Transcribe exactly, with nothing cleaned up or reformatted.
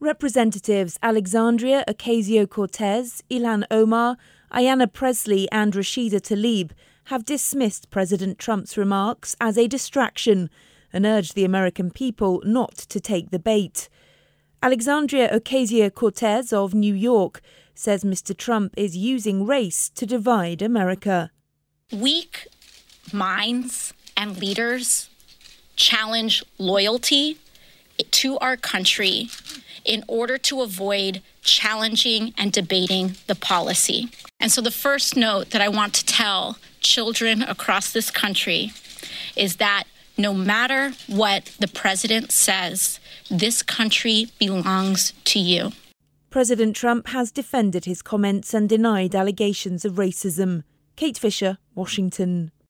Representatives Alexandria Ocasio-Cortez, Ilhan Omar, Ayanna Pressley and Rashida Tlaib have dismissed President Trump's remarks as a distraction and urged the American people not to take the bait. Alexandria Ocasio-Cortez of New York says Mister Trump is using race to divide America. Weak minds and leaders challenge loyalty to our country in order to avoid challenging and debating the policy. And so the first note that I want to tell children across this country is that no matter what the president says, this country belongs to you. President Trump has defended his comments and denied allegations of racism. Kate Fisher, Washington.